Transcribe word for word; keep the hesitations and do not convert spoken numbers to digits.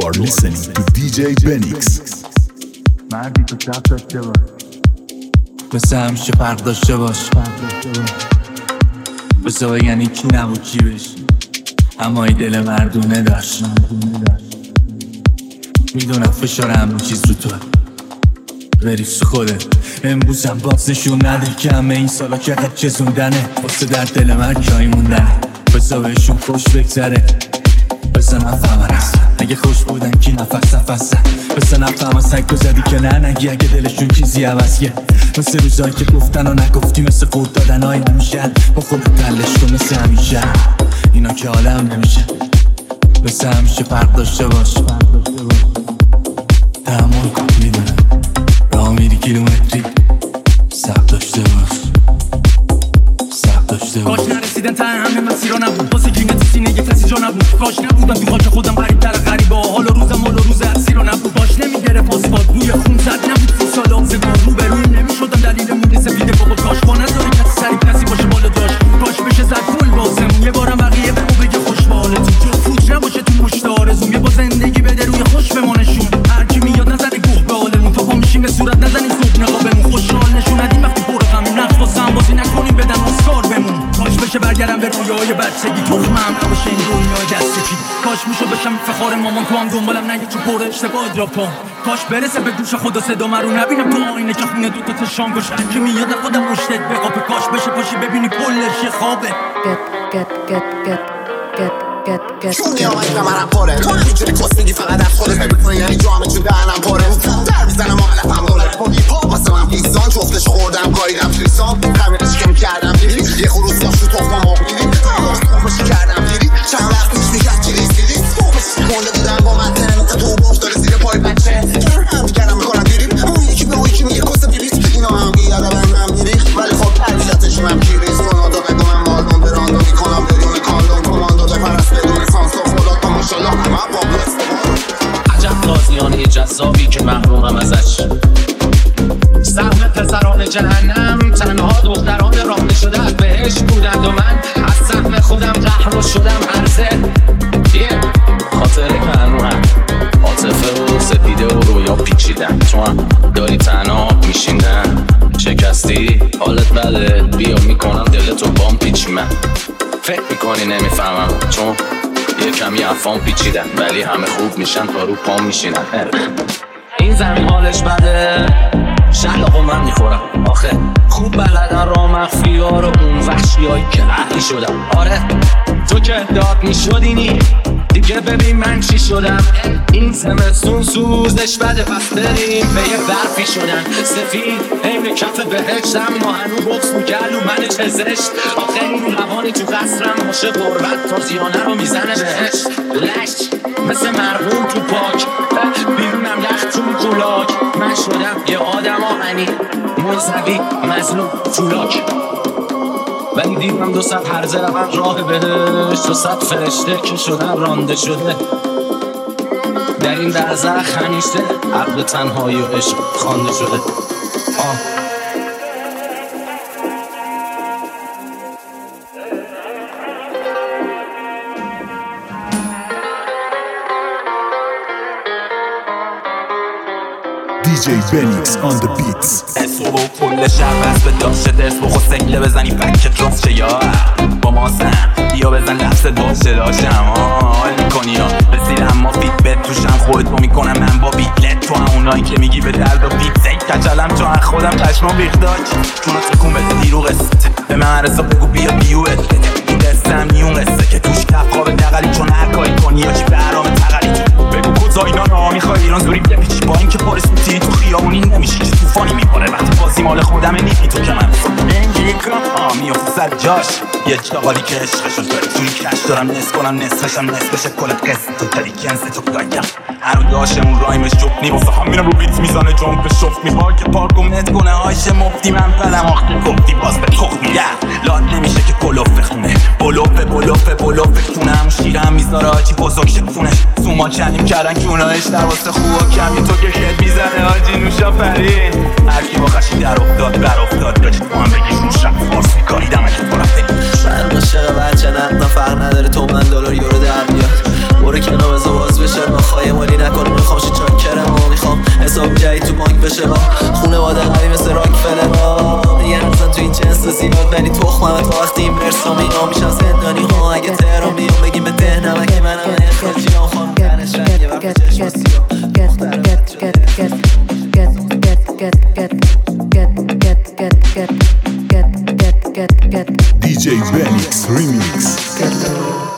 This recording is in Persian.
are listening to دی جی Benix. مردی تو شب داشته باش، مثل همیشه فرق داشته باش، بسا بگن این کی نبود کی بشی، اما این دل مردونه داشت. میدونم فشار همون چیز رو تو بریز خودت. امروزم باز نشون نده که همه این سالا که قد چزوندنه واسه در دل من جایی موندنه. بسا بهشون خوش بگذره، بسا نفهمن اصلا اگه خوش بودن کی نفس نفسن. بسا نفهمن سگ تو زدی که نه نگی اگه دلشون چیزی عوض که مثل روزایی که گفتن و نگفتی، مثل قول دادن های نمیشن با خودت تلش کن مثل همیشه. اینا که عالم نمیشه، مثل همیشه فرق داشته باش. تحمل کن میدونم راه میری کیلومتری، سخت داشته باش، سخت داشته باش. کاش نرسیدن ته همه مسیرا نبود، واسه جینه تو سینه یه کسی جا نبود. کاش نبودم تو خاک خودم غریب تر غریبه، حالا روزم حالا روز اسیرا نبود. باش نمیگرفت آسفالت بوی خون زد نبود سی سال آمزگار رو به روی نمیشدم دلیل موری سفیده بابا. کاش با نذاره کسی سریع کسی باشه بالا داشت، کاش بشه زد پول باسمون یه بارم بقیه بگو بگه خوش به حالتون، فوت نباشه تو مشت آرزوم یه با زندگی بده روی خوش بمانشون. هر کی میاد نزنه گوه به حالمون، تا پا میشیم به صورت نزنیم صبح نقابمون. خوشحال نشون ندیم وقتی پر غمیم، نقص واسه هم بازی نکنیم بدن اسکار بمون. کاش بشه برگردم به رویای بچگی، تخمم نباشه این دنیای دستکی. کاش میشو بشم فخار مامان تو هم دنبالم نگه چون پر اشتباه را پام. کاش برسه به گوش خدا صدا من رو نبینم تو آینه که خونه دوتا چشام گوش که میاد خودم مشتت بقابه. کاش بشه پاشی ببینی کلش یه خوابه. Get get get get get get get چون میامدی منم پاره تو همینجوری کس میگی فقط از خودت فکر میکنی یعنی جامعه چون دهنم پاره. در میزنم آلفم دوله با هیپ هاپ واسه من پیستان جفتش خوردم گاییدم تویسان همینش که میکردم دیدی یه خروس داشت تو تخمم آب دیدی تخمشی کردم دیدی چند وقت پیش میگرد که ریز دیدی تخمشی مونده بودم با من تنم که تو باف داره زیر پای بچه هم دیگرم میکنم دیریم اون یکی به اون یکی میگه کس بیریز اینا هم بیاده من هم دیری ولی خب تربیتش من کیریز کنادا بگو من بالدون براندو میکنم بدون کاندون کماندو بپرست بدون سانس و خدا تا ماشالله همه بابلست عجب تازیانه جذابی که محرومم ازش. سهم پسران جهنم تنها دختران راه نشده از بهشت بودند و من از سهم خودم قهر شدم عرضه یه خاطره که هنوهم عاطفه و سپیده و رویا پیچیدن. تو هم داری تنها میشیندن شکستی حالت بده بیا میکنم دلتو بام پیچی. من فکر میکنی نمیفهمم چون یه کمی افام پیچیدن ولی همه خوب میشن تا رو پام میشینن. این زمین حالش بده شلاقو من میخورم آخه خوب بلدن را مخفی ها رو اون وحشی هایی که اهلی شدم. آره تو که داد میشدینی دیگه ببین من چی شدم. این زمستون سوزش بده پس بریم به یه برفی شدن سفید این کف بهشت اما هنو بکس میگل و من چه زشت. آخه این روانی تو قصرم ماشه قربت تازیانه رو میزنه بهشت لشت مثل مرغون تو پاک بیرونم یخ تو کولاک. من شدم یه آدم آهنی منزوی مظلوم فولاک ولی دیدم دو صد هرزه روند راه بهشت دو صد فرشته که شدن رانده شده در این برزخ همیشه عقل تنهایی و عشق خوانده شده. آه دی جی Benix on the beats. اسو و کل شب از به داشته درس بخو سنگله بزنی فکت راست شه یا با ما سن یا بزن لفظت باشه داشتم حال میکنی ها رسیدم ما فیت بد توشم خودت رو میکنم من با بیتلت تو همونایی که میگی به درد و فیت زید کچلم چون از خودم پشمان بیخداج چون از تکون بده دیرو قصه به من عرصا بگو بیا بیوت این دستم نیون قصه که توش کف خواب دقلی چون هر کاری کنی یا چی برام تقلی بگو کجا اینا نا میخوای ایران زوری بیا پیچی با این که پارس میتی تو خیابونی نمیشی که توفانی میپاره وقتی بازی مال خودمه نیفی تو که من اینجوری کن آ میفته سر جاش یه چاقالی که عشقشو داری توی کش دارم نس کنم نصفشم نصف بشه کلت قصد تو تری کنس تو گایم هر اون داشمون رایمش جفت نیواسه هم میرم رو بیت میزانه جنب شفت میپار که پارکم نت کنه هایش مفتی من پلم آختی گفتی باز به تخ میگه لاد نمیشه که کلوف بخونه بلوفه بلوفه بلوفه کونه همون شیرم میذاره آجی بزرگ شکونه سوما چنیم کردن کونایش در واسه خوبا کمی تو که خد میزنه آجی نوشا فرین هرکی با خشی در افتاد بر افتاد داشت تو هم بگیش نوشا فارسی کاری دمک تو رفته شهر بشه بچه نه فرق نداره تو من دلار یورو در بیاد برو کنار بزا باز بشه ما خواهی مالی زندانی ها اگه تهران بیام بگیم به ده نمکی منم اخراجیام خانم تنش رنگه وقت چشم سیاه دی جی Benix Remix.